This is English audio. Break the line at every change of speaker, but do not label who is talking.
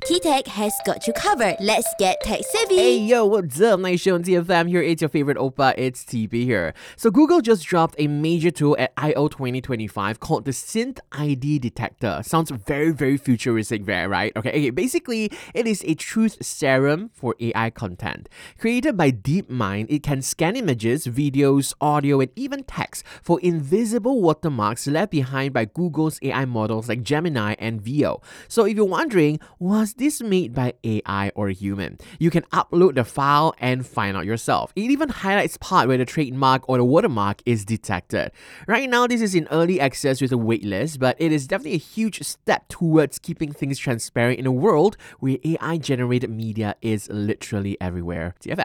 T-Tech has got you covered. Let's get tech savvy.
Hey yo, what's up? Nice show on TFM. Here it's your favorite oppa, it's TP here. So Google just dropped a major tool at I/O 2025 called the Synth ID Detector. Sounds very futuristic there, right? Okay, basically it is a truth serum for AI content. Created by DeepMind, it can scan images, videos, audio, and even text for invisible watermarks left behind by Google's AI models like Gemini and Veo. So if you're wondering, was this made by AI or human? You can upload the file and find out yourself. It even highlights part where the trademark or the watermark is detected. Right now, this is in early access with a waitlist, but it is definitely a huge step towards keeping things transparent in a world where AI-generated media is literally everywhere. TFM.